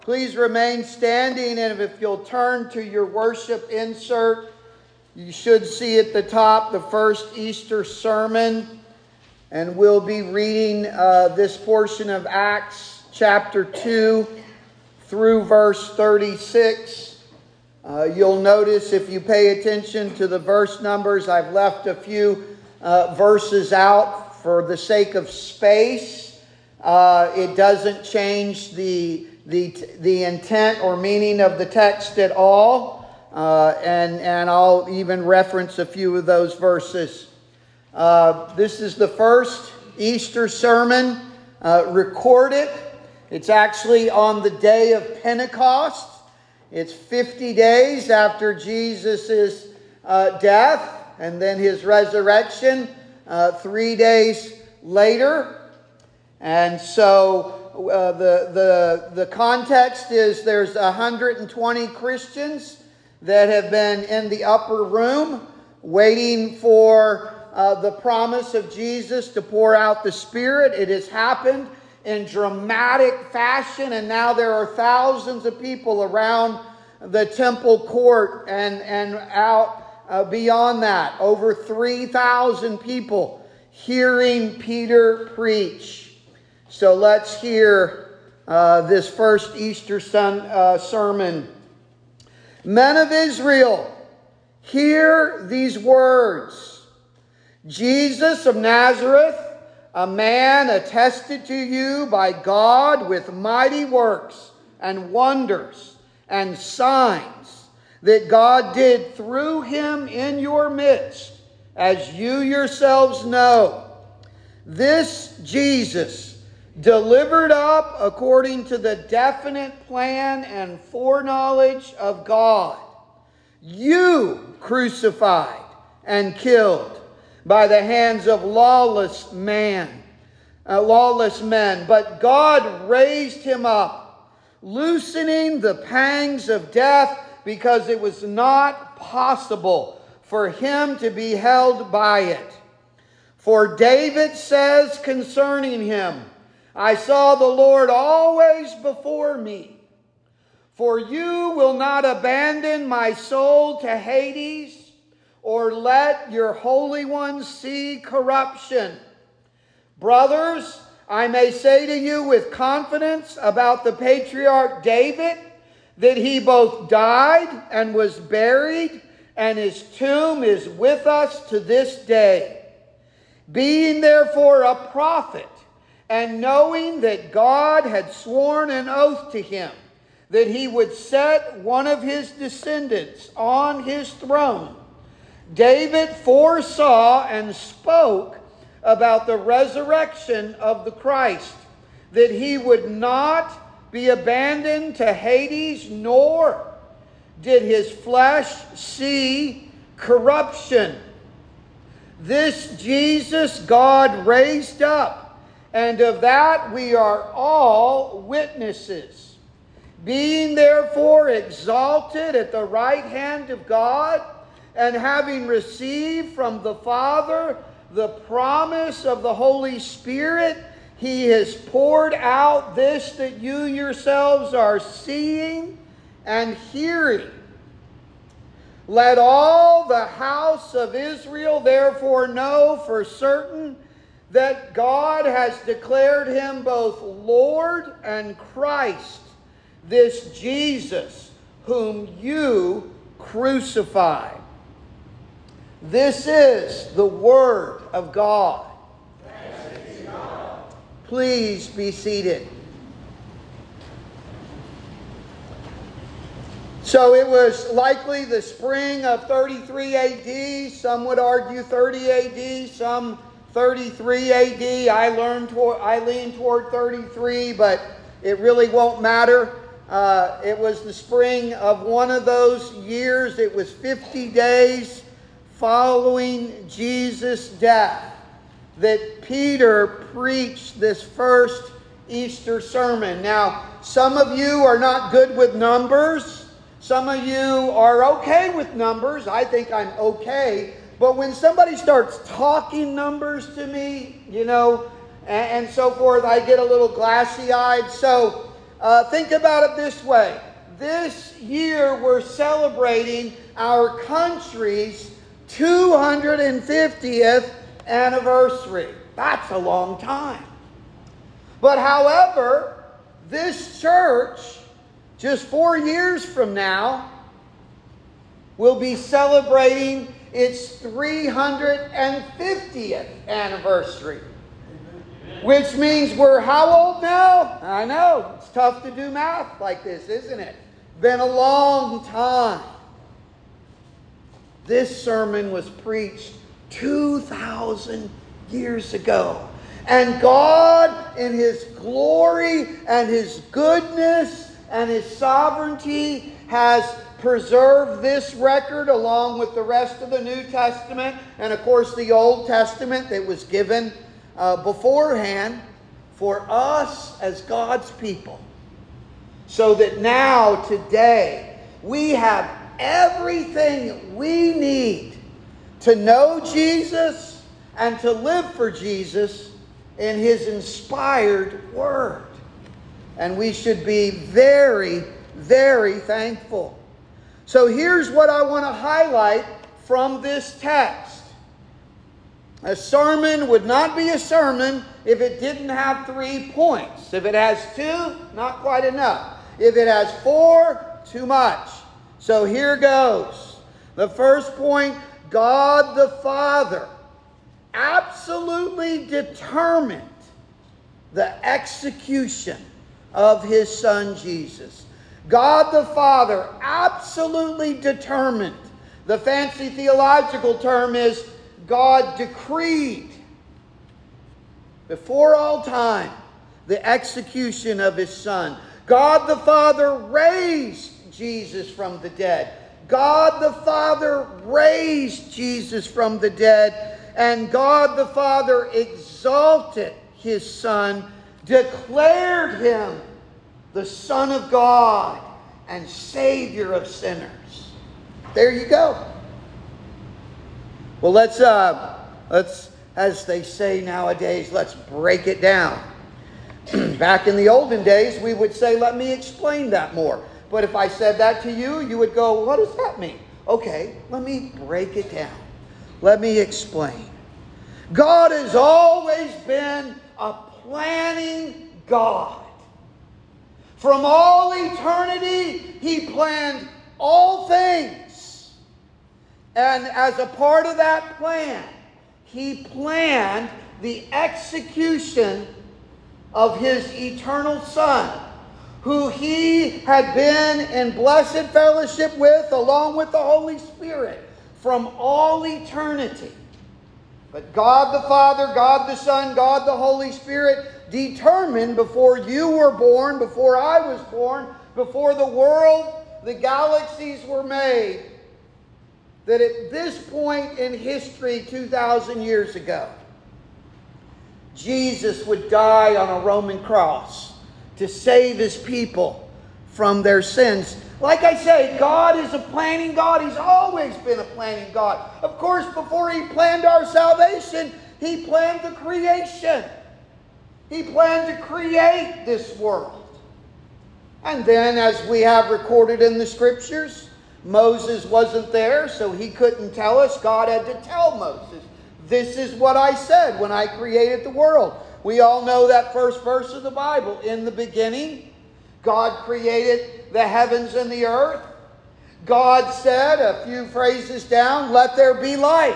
Please remain standing, and if you'll turn to your worship insert, you should see at the top the first Easter sermon, and we'll be reading this portion of Acts chapter 2 through verse 36. You'll notice if you pay attention to the verse numbers, I've left a few verses out for the sake of space. It doesn't change the intent or meaning of the text at all. And I'll even reference a few of those verses. This is the first Easter sermon recorded. It's actually on the day of Pentecost. It's 50 days after Jesus' death and then his resurrection 3 days later. And so the context is there's 120 Christians that have been in the upper room waiting for the promise of Jesus to pour out the Spirit. It has happened in dramatic fashion, and now there are thousands of people around the temple court and out beyond that. Over 3,000 people hearing Peter preach. So let's hear this first Easter sermon. Men of Israel, hear these words. Jesus of Nazareth, a man attested to you by God with mighty works and wonders and signs that God did through him in your midst, as you yourselves know. This Jesus, delivered up according to the definite plan and foreknowledge of God, you crucified and killed by the hands of lawless men. But God raised him up, loosening the pangs of death, because it was not possible for him to be held by it. For David says concerning him, I saw the Lord always before me. For you will not abandon my soul to Hades, or let your Holy One see corruption. Brothers, I may say to you with confidence about the patriarch David, that he both died and was buried, and his tomb is with us to this day. Being therefore a prophet, and knowing that God had sworn an oath to him that he would set one of his descendants on his throne, David foresaw and spoke about the resurrection of the Christ, that he would not be abandoned to Hades, nor did his flesh see corruption. This Jesus God raised up, and of that we are all witnesses. Being therefore exalted at the right hand of God, and having received from the Father the promise of the Holy Spirit, he has poured out this that you yourselves are seeing and hearing. Let all the house of Israel therefore know for certain that God has declared him both Lord and Christ, this Jesus whom you crucified. This is the Word of God. Thanks be to God. Please be seated. So it was likely the spring of 33 AD. Some would argue 30 AD, some 33 AD. I lean toward 33, but it really won't matter. It was the spring of one of those years. It was 50 days following Jesus' death that Peter preached this first Easter sermon. Now, some of you are not good with numbers. Some of you are okay with numbers. I think I'm okay. But when somebody starts talking numbers to me, and so forth, I get a little glassy-eyed. So Think about it this way. This year we're celebrating our country's 250th anniversary. That's a long time. But however, this church, just 4 years from now, will be celebrating its 350th anniversary. Which means we're how old now? I know, it's tough to do math like this, isn't it? Been a long time. This sermon was preached 2,000 years ago. And God, in His glory and His goodness and His sovereignty, has preserved this record along with the rest of the New Testament and, of course, the Old Testament that was given beforehand for us as God's people. So that now, today, we have everything we need to know Jesus and to live for Jesus in His inspired Word. And we should be very, very thankful. So here's what I want to highlight from this text. A sermon would not be a sermon if it didn't have 3 points. If it has 2, not quite enough. If it has 4, too much. So here goes. The first point, God the Father absolutely determined the execution of His Son Jesus. God the Father absolutely determined. The fancy theological term is God decreed before all time the execution of His Son. God the Father raised Jesus from the dead. God the Father raised Jesus from the dead. And God the Father exalted His Son, declared Him the Son of God and Savior of sinners. There you go. Well, let's, as they say nowadays, let's break it down. Back in the olden days, we would say, let me explain that more. But if I said that to you, you would go, what does that mean? Okay, let me break it down. Let me explain. God has always been a planning God. From all eternity, He planned all things. And as a part of that plan, He planned the execution of His eternal Son, who He had been in blessed fellowship with, along with the Holy Spirit, from all eternity. But God the Father, God the Son, God the Holy Spirit determined before you were born, before I was born, before the world, the galaxies were made, that at this point in history 2,000 years ago, Jesus would die on a Roman cross to save His people from their sins. Like I say, God is a planning God. He's always been a planning God. Of course, before He planned our salvation, He planned the creation. He planned to create this world. And then, as we have recorded in the Scriptures, Moses wasn't there, so he couldn't tell us. God had to tell Moses, this is what I said when I created the world. We all know that first verse of the Bible. In the beginning, God created the heavens and the earth. God said, a few phrases down, let there be light.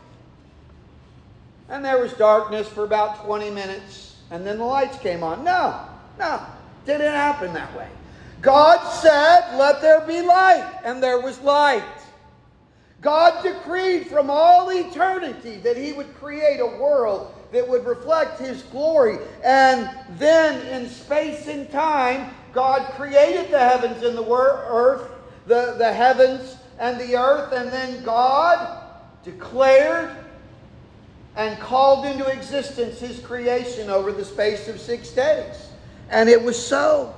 And there was darkness for about 20 minutes, and then the lights came on. No, didn't happen that way. God said, let there be light, and there was light. God decreed from all eternity that He would create a world that would reflect His glory. And then in space and time, God created the heavens and the earth, the heavens and the earth, and then God declared and called into existence His creation over the space of 6 days. And it was so.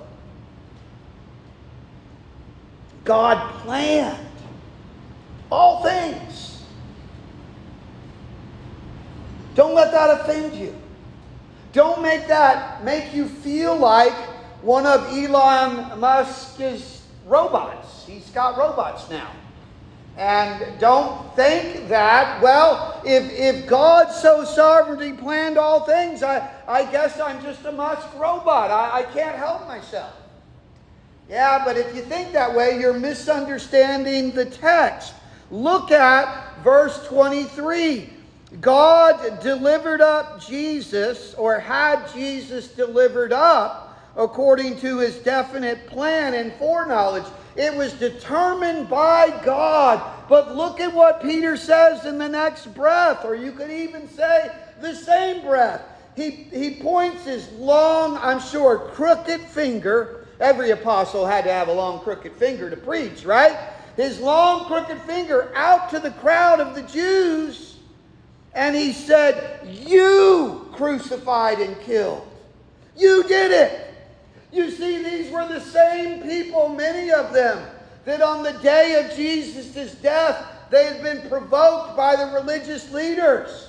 God planned all things. Don't let that offend you. Don't make that make you feel like one of Elon Musk's robots. He's got robots now. And don't think that, well, if God so sovereignly planned all things, I guess I'm just a Musk robot. I can't help myself. Yeah, but if you think that way, you're misunderstanding the text. Look at verse 23. God delivered up Jesus, or had Jesus delivered up, according to his definite plan and foreknowledge. It was determined by God. But look at what Peter says in the next breath, or you could even say the same breath. He points his long, I'm sure, crooked finger. Every apostle had to have a long crooked finger to preach, right? His long crooked finger out to the crowd of the Jews. And he said, you crucified and killed. You did it. You see, these were the same people, many of them, that on the day of Jesus' death, they had been provoked by the religious leaders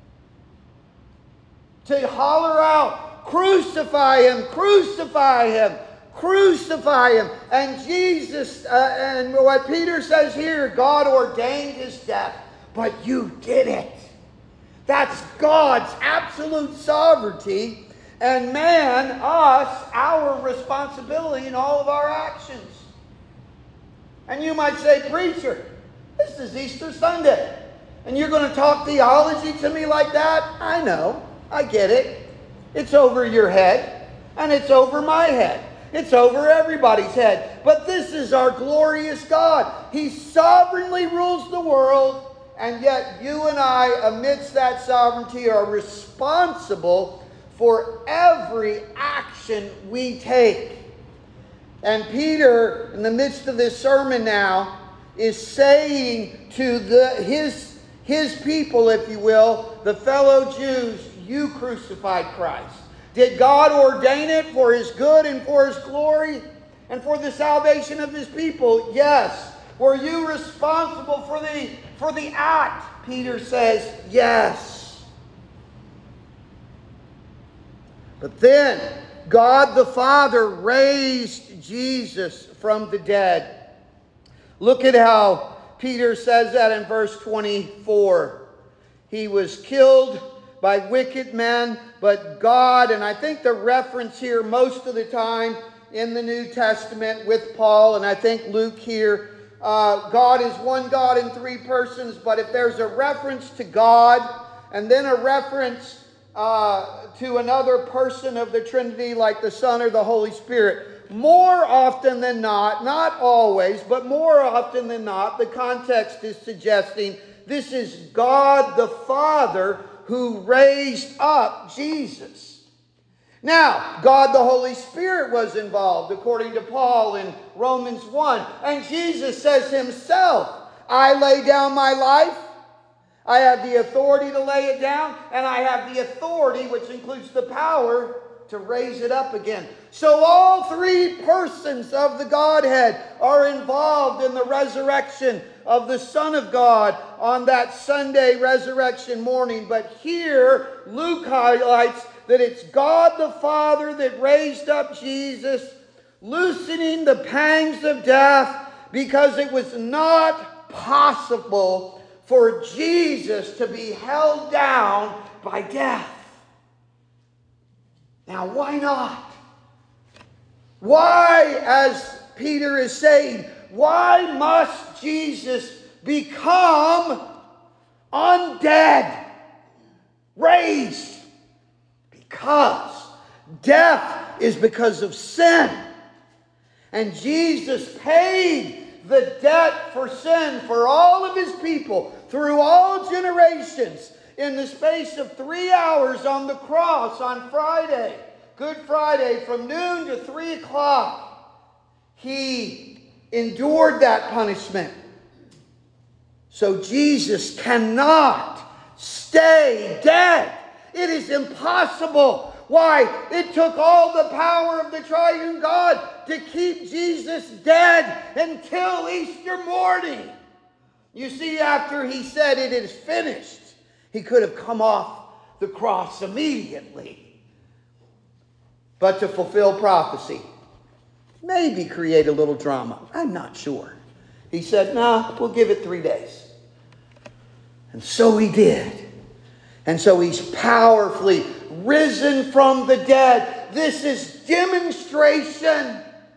to holler out, crucify him, crucify him, crucify him. And Jesus, and what Peter says here, God ordained his death, but you did it. That's God's absolute sovereignty. And man, us, our responsibility in all of our actions. And you might say, preacher, this is Easter Sunday. And you're going to talk theology to me like that? I know. I get it. It's over your head. And it's over my head. It's over everybody's head. But this is our glorious God. He sovereignly rules the world. And yet you and I, amidst that sovereignty, are responsible for every action we take. And Peter, in the midst of this sermon now, is saying to his people, if you will, the fellow Jews, you crucified Christ. Did God ordain it for his good and for his glory and for the salvation of his people? Yes. Were you responsible for the act? Peter says, yes. But then God the Father raised Jesus from the dead. Look at how Peter says that in verse 24. He was killed by wicked men, but God, and I think the reference here most of the time in the New Testament with Paul, and I think Luke here, God is one God in three persons, but if there's a reference to God and then a reference to another person of the Trinity like the Son or the Holy Spirit, more often than not always, but more often than not, the context is suggesting this is God the Father who raised up Jesus. Now, God the Holy Spirit was involved, according to Paul in Romans 1. And Jesus says himself, I lay down my life. I have the authority to lay it down, and I have the authority, which includes the power, to raise it up again. So all three persons of the Godhead are involved in the resurrection of the Son of God on that Sunday resurrection morning. But here, Luke highlights that it's God the Father that raised up Jesus, loosening the pangs of death, because it was not possible for Jesus to be held down by death. Now, why not? Why, as Peter is saying, why must Jesus become undead, raised? Because death is because of sin. And Jesus paid the debt for sin for all of his people through all generations in the space of 3 hours on the cross on Friday, Good Friday, from noon to 3 o'clock. He endured that punishment. So Jesus cannot stay dead. It is impossible. Why? It took all the power of the triune God to keep Jesus dead until Easter morning. You see, after he said it is finished, he could have come off the cross immediately. but to fulfill prophecy. Maybe create a little drama. I'm not sure. He said, no, we'll give it 3 days. And so he did. And so he's powerfully risen from the dead. This is demonstration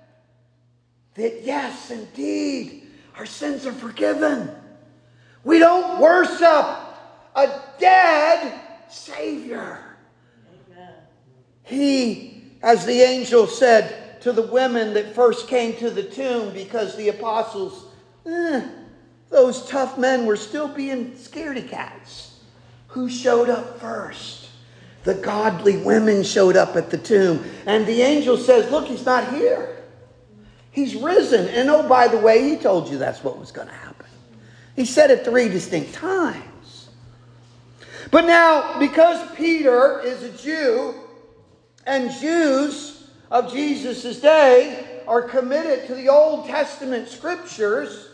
that yes, indeed, our sins are forgiven. We don't worship a dead Savior. Amen. He, as the angel said to the women that first came to the tomb, because the apostles, those tough men were still being scaredy cats. Who showed up first? The godly women showed up at the tomb. And the angel says, look, he's not here. He's risen. And oh, by the way, he told you that's what was going to happen. He said it 3 distinct times. But now, because Peter is a Jew, and Jews of Jesus' day are committed to the Old Testament scriptures,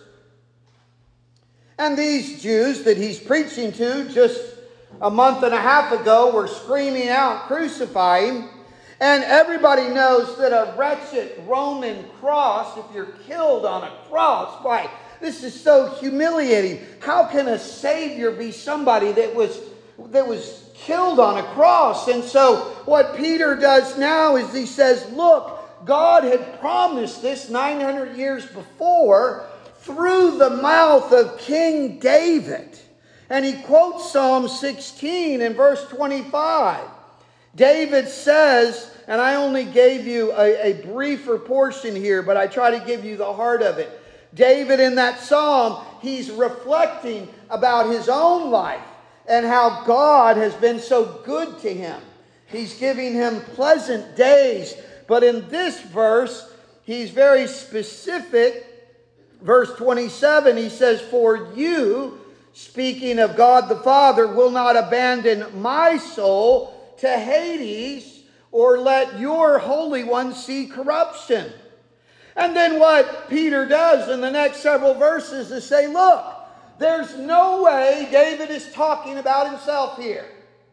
and these Jews that he's preaching to just a month and a half ago were screaming out, crucify him. And everybody knows that a wretched Roman cross, if you're killed on a cross, why, this is so humiliating. How can a Savior be somebody that was killed on a cross? And so what Peter does now is he says, look, God had promised this 900 years before through the mouth of King David. And he quotes Psalm 16 in verse 25. David says, and I only gave you a briefer portion here, but I try to give you the heart of it. David in that psalm, he's reflecting about his own life and how God has been so good to him. He's giving him pleasant days. But in this verse, he's very specific. Verse 27, he says, for you, speaking of God the Father, will not abandon my soul to Hades, or let your Holy One see corruption. And then what Peter does in the next several verses is say, look, there's no way David is talking about himself here.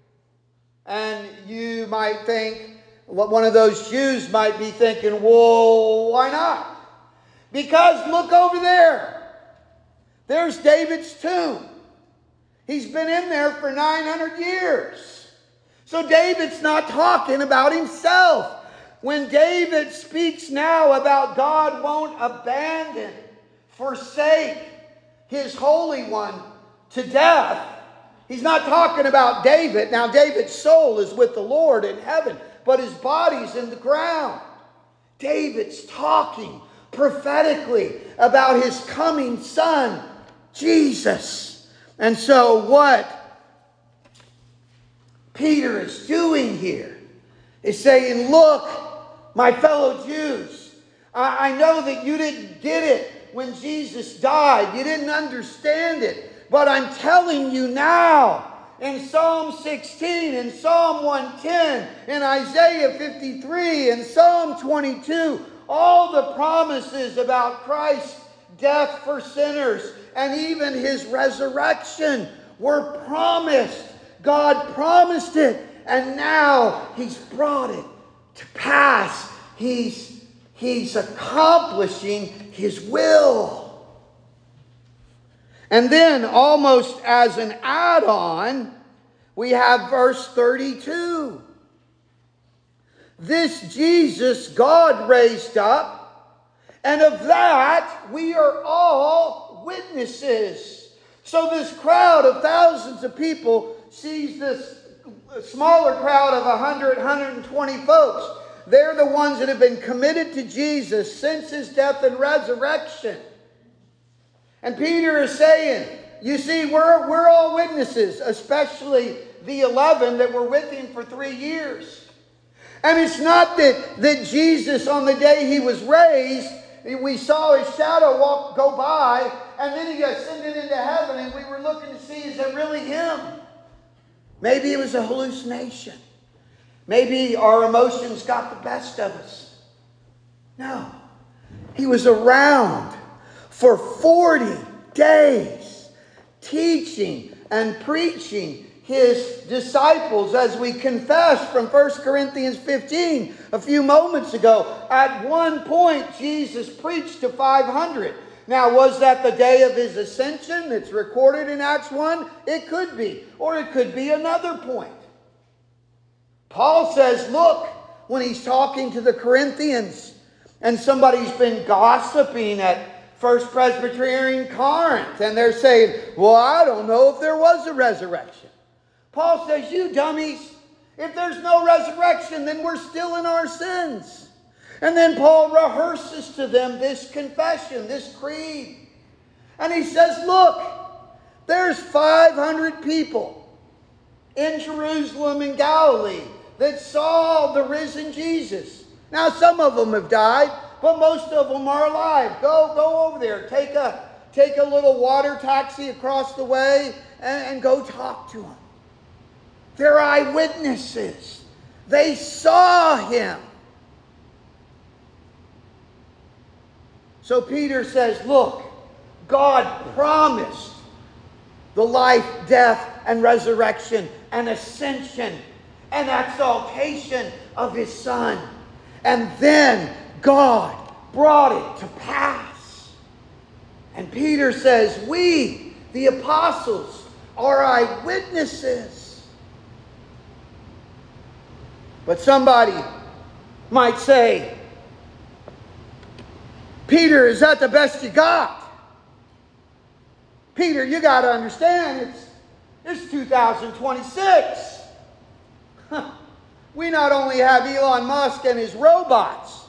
And you might think, one of those Jews might be thinking, well, why not? Because look over there. There's David's tomb. He's been in there for 900 years. So David's not talking about himself. When David speaks now about God won't abandon, forsake his Holy One to death, he's not talking about David. Now David's soul is with the Lord in heaven, but his body's in the ground. David's talking prophetically about his coming son, Jesus. And so what Peter is doing here is saying, look, my fellow Jews, I know that you didn't get it when Jesus died. You didn't understand it. But I'm telling you now, in Psalm 16, in Psalm 110, in Isaiah 53, in Psalm 22, all the promises about Christ's death for sinners and even his resurrection were promised. God promised it, and now he's brought it to pass. He's accomplishing his will. And then, almost as an add-on, we have verse 32. This Jesus God raised up, and of that we are all witnesses. So this crowd of thousands of people sees this smaller crowd of 100, 120 folks. They're the ones that have been committed to Jesus since his death and resurrection. And Peter is saying, you see, we're all witnesses, especially the 11 that were with him for 3 years. And it's not that Jesus, on the day he was raised, we saw his shadow go by, and then he ascended into heaven, and we were looking to see, is that really him? Maybe it was a hallucination. Maybe our emotions got the best of us. No. He was around for 40 days, teaching and preaching his disciples, as we confessed from 1 Corinthians 15 a few moments ago. At one point, Jesus preached to 500. Now, was that the day of his ascension that's recorded in Acts 1? It could be. Or it could be another point. Paul says, look, when he's talking to the Corinthians, and somebody's been gossiping at First Presbyterian Corinth, and they're saying, well, I don't know if there was a resurrection. Paul says, you dummies, if there's no resurrection, then we're still in our sins. And then Paul rehearses to them this confession, this creed. And he says, look, there's 500 people in Jerusalem and Galilee that saw the risen Jesus. Now, some of them have died, but most of them are alive. Go over there. Take a little water taxi across the way and go talk to them. They're eyewitnesses. They saw him. So Peter says, look, God promised the life, death, and resurrection, and ascension, and exaltation of his Son. And then God brought it to pass. And Peter says, we, the apostles, are eyewitnesses. But somebody might say, Peter, is that the best you got? Peter, you got to understand, it's 2026. We not only have Elon Musk and his robots,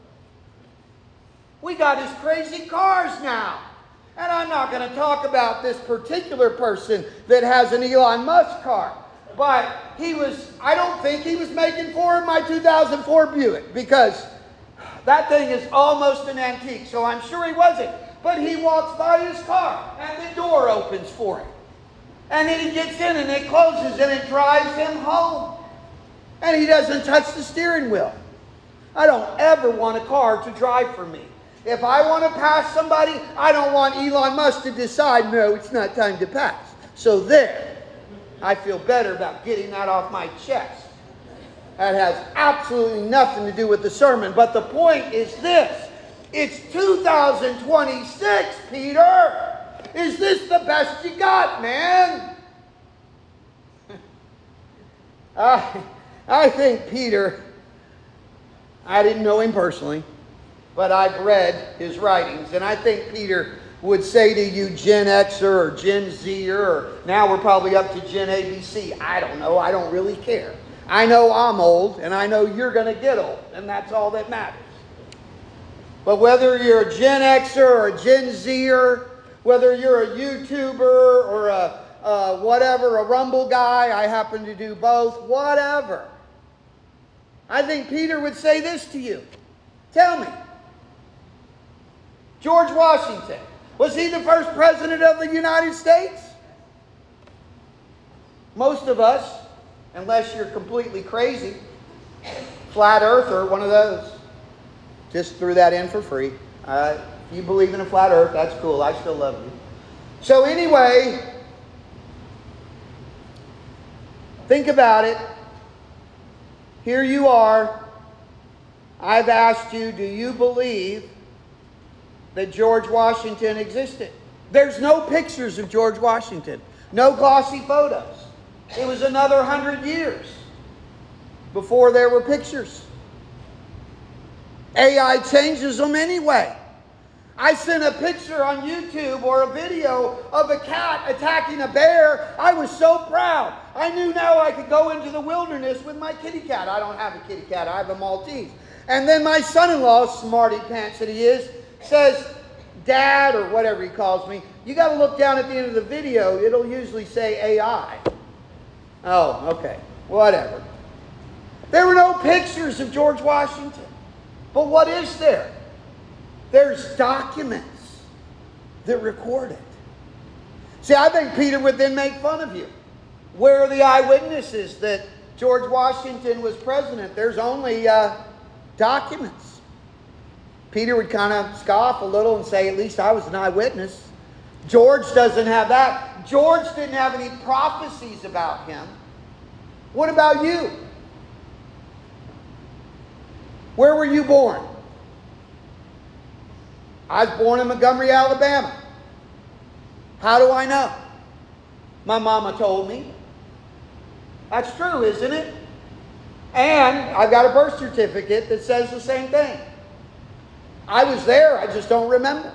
we got his crazy cars now. And I'm not going to talk about this particular person that has an Elon Musk car. But I don't think he was making for my 2004 Buick, because that thing is almost an antique, so I'm sure he wasn't. But he walks by his car, and the door opens for him. And then he gets in, and it closes, and it drives him home. And he doesn't touch the steering wheel. I don't ever want a car to drive for me. If I want to pass somebody, I don't want Elon Musk to decide, no, it's not time to pass. So there, I feel better about getting that off my chest. That has absolutely nothing to do with the sermon. But the point is this. It's 2026, Peter. Is this the best you got, man? I think Peter, I didn't know him personally, but I've read his writings. And I think Peter would say to you, Gen Xer or Gen Zer, or now we're probably up to Gen ABC. I don't know. I don't really care. I know I'm old, and I know you're going to get old, and that's all that matters. But whether you're a Gen Xer or a Gen Zer, whether you're a YouTuber or a Rumble guy, I happen to do both, whatever. I think Peter would say this to you. Tell me, George Washington, was he the first president of the United States? Most of us, unless you're completely crazy, flat earther, one of those. Just threw that in for free. If you believe in a flat earth, that's cool. I still love you. So anyway, think about it. Here you are. I've asked you, do you believe that George Washington existed? There's no pictures of George Washington. No glossy photos. It was another 100 years before there were pictures. AI changes them anyway. I sent a picture on YouTube or a video of a cat attacking a bear. I was so proud. I knew now I could go into the wilderness with my kitty cat. I don't have a kitty cat. I have a Maltese. And then my son-in-law, smarty pants that he is, says, Dad, or whatever he calls me, you got to look down at the end of the video. It'll usually say AI. Oh, okay. Whatever. There were no pictures of George Washington. But what is there? There's documents that record it. See, I think Peter would then make fun of you. Where are the eyewitnesses that George Washington was president? There's only documents. Peter would kind of scoff a little and say, at least I was an eyewitness. George doesn't have that. George didn't have any prophecies about him. What about you? Where were you born? I was born in Montgomery, Alabama. How do I know? My mama told me. That's true, isn't it? And I've got a birth certificate that says the same thing. I was there, I just don't remember.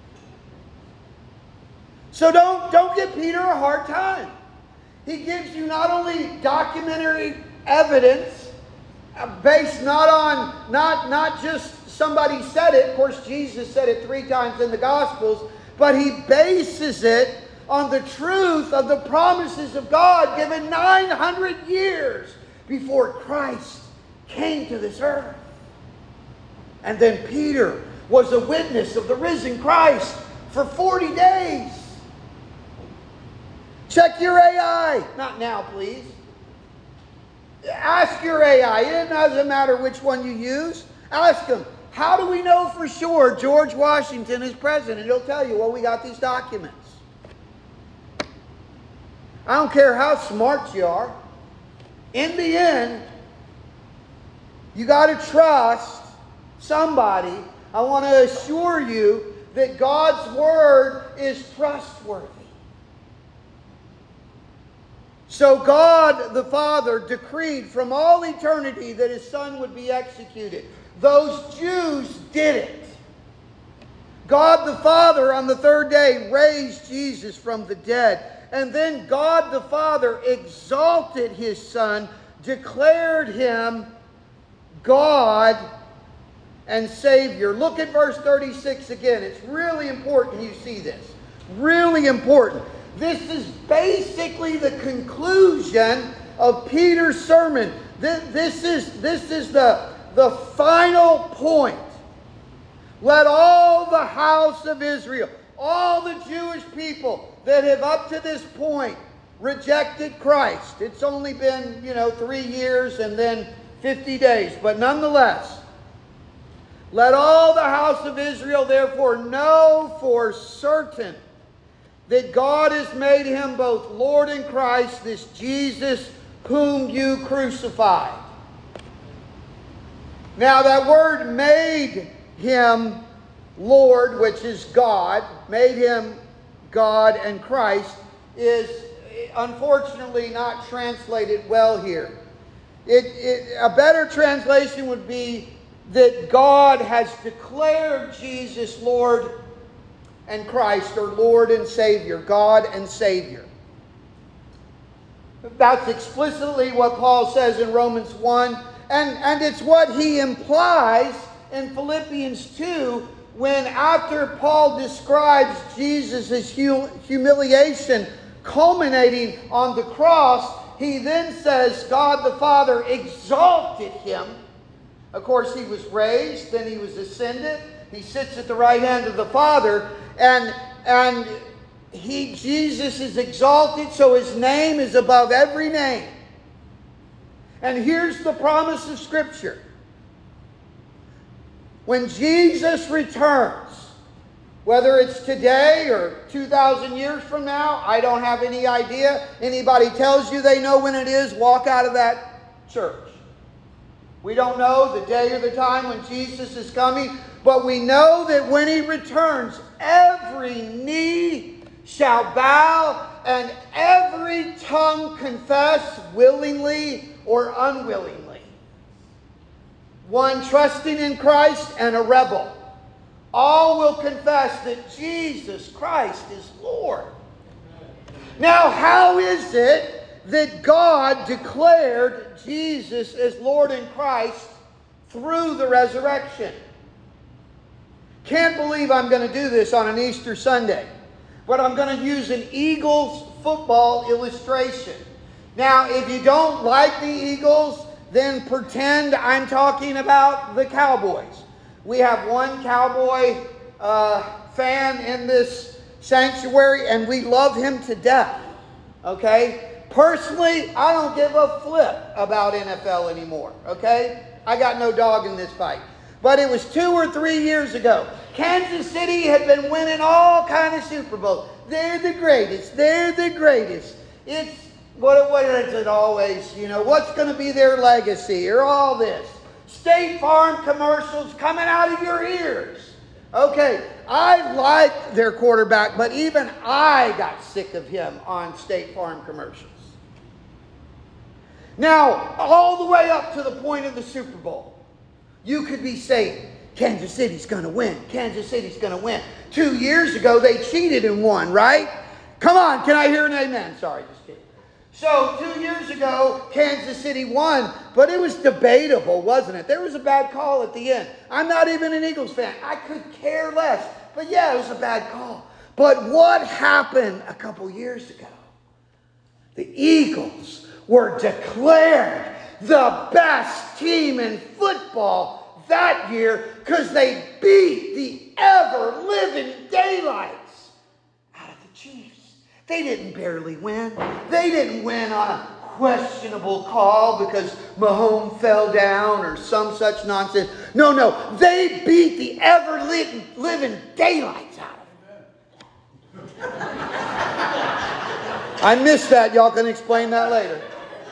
So don't give Peter a hard time. He gives you not only documentary evidence based not just somebody said it. Of course, Jesus said it 3 times in the Gospels, but he bases it on the truth of the promises of God given 900 years before Christ came to this earth. And then Peter was a witness of the risen Christ for 40 days. Check your AI. Not now, please. Ask your AI. It doesn't matter which one you use. Ask them, how do we know for sure George Washington is president? It'll tell you, well, we got these documents. I don't care how smart you are. In the end, you got to trust somebody. I want to assure you that God's word is trustworthy. So God the Father decreed from all eternity that his Son would be executed. Those Jews did it. God the Father on the 3rd day raised Jesus from the dead. And then God the Father exalted his Son, declared him God and Savior. Look at verse 36 again. It's really important you see this. Really important. This is basically the conclusion of Peter's sermon. This is the final point. Let all the house of Israel, all the Jewish people that have up to this point rejected Christ. It's only been, 3 years and then 50 days. But nonetheless, let all the house of Israel therefore know for certain that God has made him both Lord and Christ, this Jesus whom you crucified. Now that word made him Lord, which is God, made him God and Christ, is unfortunately not translated well here. A better translation would be that God has declared Jesus Lord and Christ, or Lord and Savior, God and Savior. That's explicitly what Paul says in Romans 1, and it's what he implies in Philippians 2, when after Paul describes Jesus' humiliation culminating on the cross, he then says God the Father exalted him. Of course, he was raised, then he was ascended. He sits at the right hand of the Father, and Jesus is exalted, so his name is above every name. And here's the promise of Scripture. When Jesus returns, whether it's today or 2,000 years from now, I don't have any idea. Anybody tells you they know when it is, walk out of that church. We don't know the day or the time when Jesus is coming, but we know that when he returns, every knee shall bow and every tongue confess, willingly or unwillingly. One trusting in Christ and a rebel. All will confess that Jesus Christ is Lord. Now, how is it that God declared Jesus as Lord and Christ through the resurrection? Can't believe I'm going to do this on an Easter Sunday, but I'm going to use an Eagles football illustration. Now, if you don't like the Eagles, then pretend I'm talking about the Cowboys. We have one Cowboy fan in this sanctuary, and we love him to death. Okay? Personally, I don't give a flip about NFL anymore. Okay? I got no dog in this fight. but it was 2 or 3 years ago. Kansas City had been winning all kind of Super Bowls. They're the greatest. They're the greatest. It's, what is it always? You know, what's going to be their legacy or all this? State Farm commercials coming out of your ears. Okay, I liked their quarterback, but even I got sick of him on State Farm commercials. Now, all the way up to the point of the Super Bowl, you could be saying, Kansas City's going to win. Kansas City's going to win. 2 years ago, they cheated and won, right? Come on, can I hear an amen? Sorry, just kidding. So 2 years ago, Kansas City won, but it was debatable, wasn't it? There was a bad call at the end. I'm not even an Eagles fan. I could care less. But yeah, it was a bad call. But what happened a couple years ago? The Eagles were declared the best team in football that year because they beat the ever-living daylights out of the Chiefs. They didn't barely win. They didn't win on a questionable call because Mahomes fell down or some such nonsense. No. They beat the ever-living daylights out of them. I missed that. Y'all can explain that later.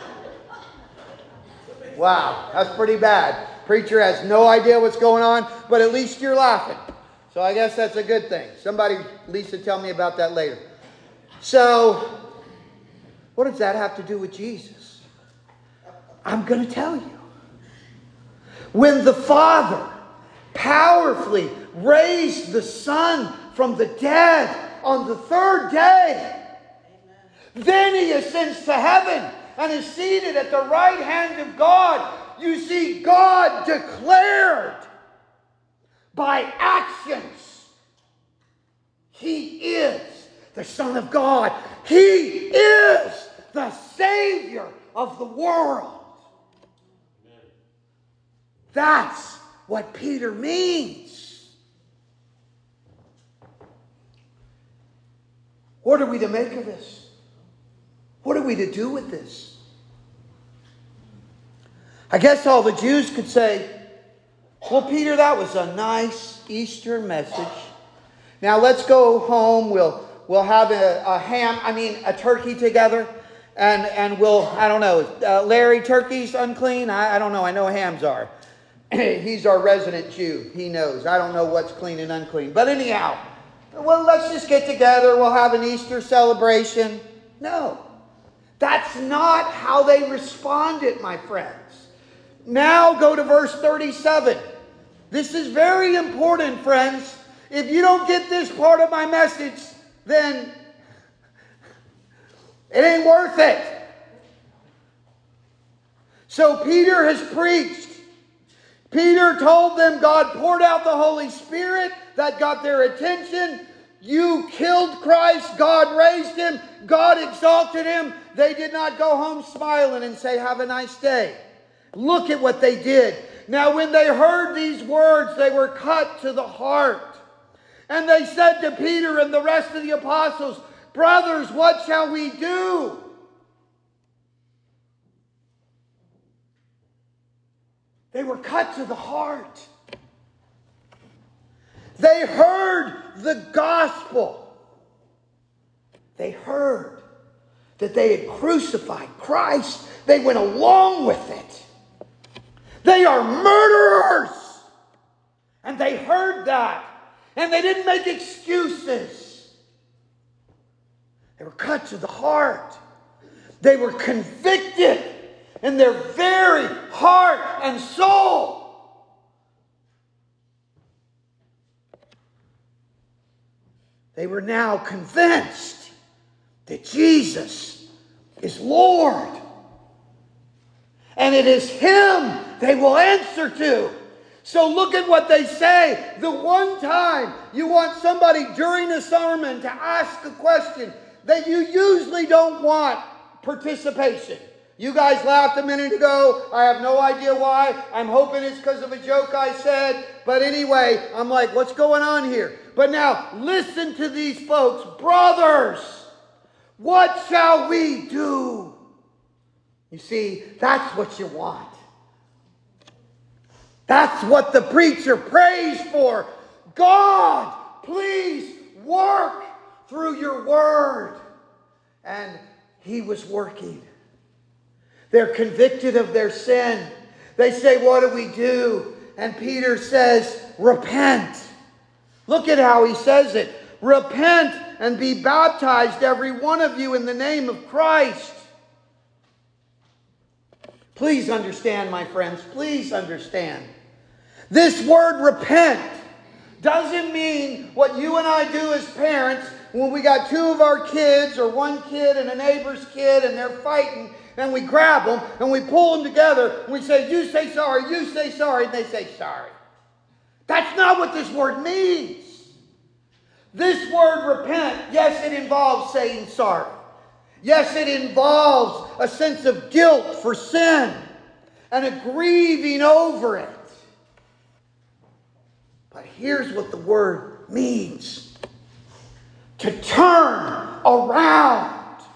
Wow, that's pretty bad. Preacher has no idea what's going on, but at least you're laughing. So I guess that's a good thing. Somebody, Lisa, tell me about that later. So, what does that have to do with Jesus? I'm going to tell you. When the Father powerfully raised the Son from the dead on the third day, then He ascends to heaven and is seated at the right hand of God. You see, God declared by actions, He is the Son of God. He is the Savior of the world. That's what Peter means. What are we to make of this? What are we to do with this? I guess all the Jews could say, well, Peter, that was a nice Easter message. Now let's go home. We'll have a turkey together. And we'll, I don't know, Larry, turkey's unclean? I don't know. I know hams are. He's our resident Jew. He knows. I don't know what's clean and unclean. But anyhow, well, let's just get together. We'll have an Easter celebration. No. That's not how they responded, my friends. Now go to verse 37. This is very important, friends. If you don't get this part of my message, then it ain't worth it. So Peter has preached. Peter told them God poured out the Holy Spirit. That got their attention. You killed Christ. God raised Him. God exalted Him. They did not go home smiling and say, have a nice day. Look at what they did. Now when they heard these words, they were cut to the heart. And they said to Peter and the rest of the apostles, brothers, what shall we do? They were cut to the heart. They heard the gospel. They heard that they had crucified Christ. They went along with it. They are murderers. And they heard that. And they didn't make excuses. They were cut to the heart. They were convicted in their very heart and soul. They were now convinced that Jesus is Lord. And it is Him they will answer to. So look at what they say. The one time you want somebody during a sermon to ask a question that you usually don't want participation. You guys laughed a minute ago. I have no idea why. I'm hoping it's because of a joke I said. But anyway, I'm like, what's going on here? But now, listen to these folks. Brothers, what shall we do? You see, that's what you want. That's what the preacher prays for. God, please work through your word. And he was working. They're convicted of their sin. They say, what do we do? And Peter says, repent. Look at how he says it. Repent and be baptized, every one of you, in the name of Christ. Please understand, my friends. Please understand. This word repent doesn't mean what you and I do as parents when we got two of our kids or one kid and a neighbor's kid and they're fighting, and we grab them and we pull them together and we say, you say sorry, and they say sorry. That's not what this word means. This word repent, yes, it involves saying sorry. Yes, it involves a sense of guilt for sin and a grieving over it. But here's what the word means. To turn around.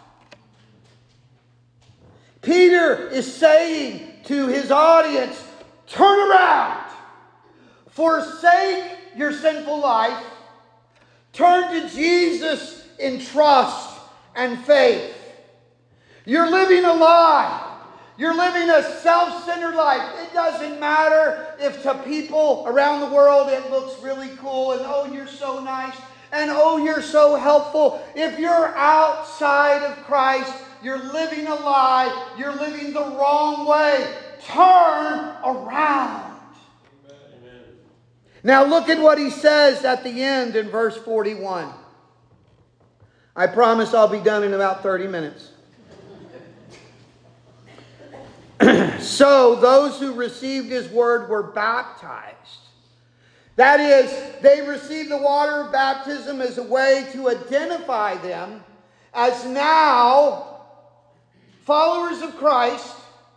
Peter is saying to his audience, turn around. Forsake your sinful life. Turn to Jesus in trust and faith. You're living a lie. You're living a self-centered life. It doesn't matter if to people around the world it looks really cool and oh, you're so nice and oh, you're so helpful. If you're outside of Christ, you're living a lie. You're living the wrong way. Turn around. Amen. Now look at what he says at the end in verse 41. I promise I'll be done in about 30 minutes. So those who received his word were baptized. That is, they received the water of baptism as a way to identify them as now followers of Christ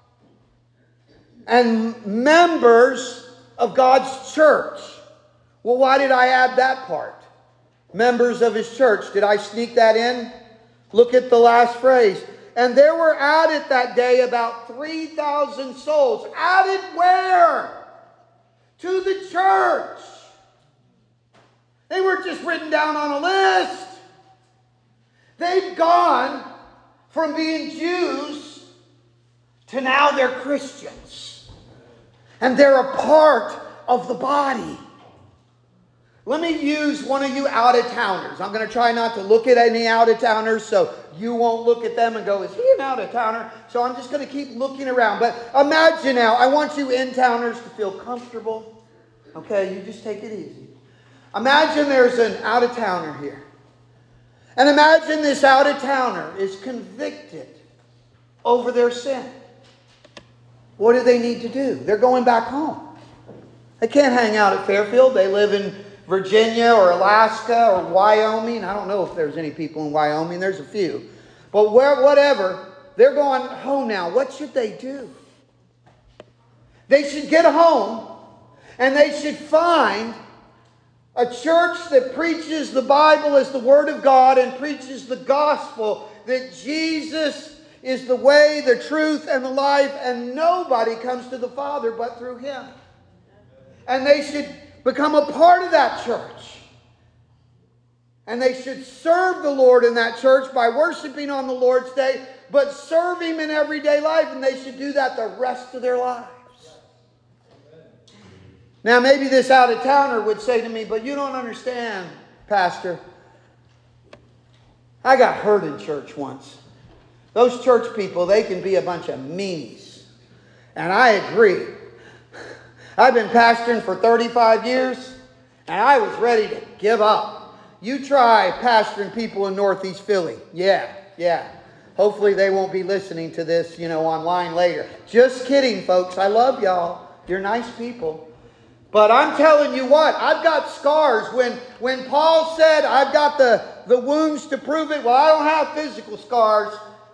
and members of God's church. Well, why did I add that part? Members of his church. Did I sneak that in? Look at the last phrase. And there were added that day about 3,000 souls. Added where? To the church. They weren't just written down on a list. They've gone from being Jews to now they're Christians. And they're a part of the body. Let me use one of you out-of-towners. I'm going to try not to look at any out-of-towners so you won't look at them and go, is he an out-of-towner? So I'm just going to keep looking around. But imagine now, I want you in-towners to feel comfortable. Okay, you just take it easy. Imagine there's an out-of-towner here. And imagine this out-of-towner is convicted over their sin. What do they need to do? They're going back home. They can't hang out at Fairfield. They live in Virginia or Alaska or Wyoming. I don't know if there's any people in Wyoming. There's a few. But whatever, they're going home now. What should they do? They should get home and they should find a church that preaches the Bible as the Word of God and preaches the gospel that Jesus is the way, the truth, and the life, and nobody comes to the Father but through Him. And they should become a part of that church. And they should serve the Lord in that church by worshiping on the Lord's Day, but serve Him in everyday life, and they should do that the rest of their lives. Now, maybe this out-of-towner would say to me, but you don't understand, Pastor. I got hurt in church once. Those church people, they can be a bunch of meanies. And I agree. I've been pastoring for 35 years, and I was ready to give up. You try pastoring people in Northeast Philly. Yeah. Hopefully they won't be listening to this, online later. Just kidding, folks. I love y'all. You're nice people. But I'm telling you what, I've got scars. When Paul said, I've got the wounds to prove it, well, I don't have physical scars.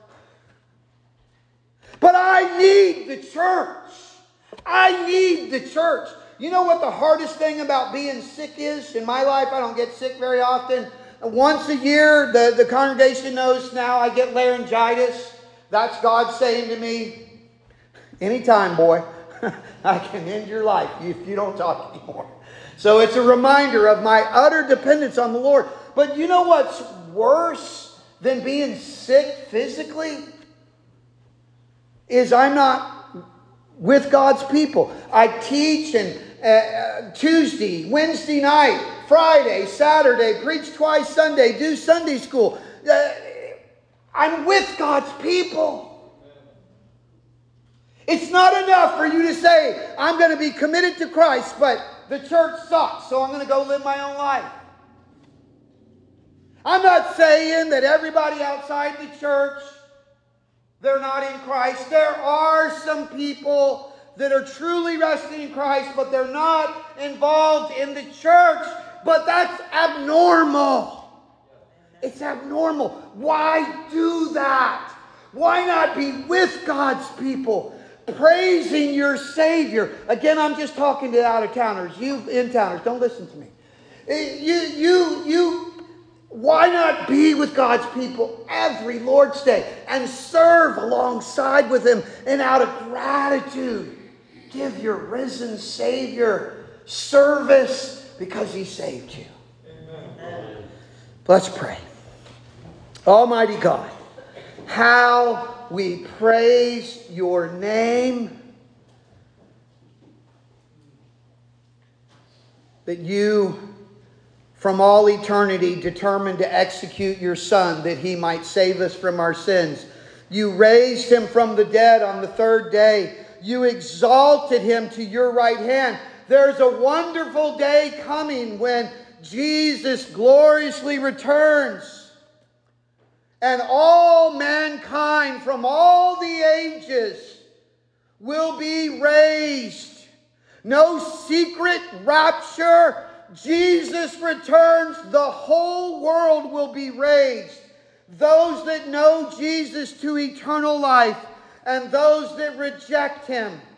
But I need the church. I need the church. You know what the hardest thing about being sick is? In my life, I don't get sick very often. Once a year, the congregation knows now I get laryngitis. That's God saying to me, anytime, boy. I can end your life if you don't talk anymore. So it's a reminder of my utter dependence on the Lord. But you know what's worse than being sick physically? Is I'm not with God's people. I teach and Tuesday, Wednesday night, Friday, Saturday, preach twice Sunday, do Sunday school. I'm with God's people. It's not enough for you to say, I'm going to be committed to Christ, but the church sucks, so I'm going to go live my own life. I'm not saying that everybody outside the church, they're not in Christ. There are some people that are truly resting in Christ, but they're not involved in the church. But that's abnormal. It's abnormal. Why do that? Why not be with God's people, praising your Savior? Again, I'm just talking to out-of-towners. You in-towners, don't listen to me. Why not be with God's people every Lord's Day and serve alongside with Him, and out of gratitude give your risen Savior service because He saved you? Amen. Let's pray. Almighty God, how we praise your name, that you from all eternity determined to execute your Son that He might save us from our sins. You raised Him from the dead on the third day. You exalted Him to your right hand. There's a wonderful day coming when Jesus gloriously returns, and all mankind from all the ages will be raised. No secret rapture. Jesus returns, the whole world will be raised. Those that know Jesus to eternal life, and those that reject Him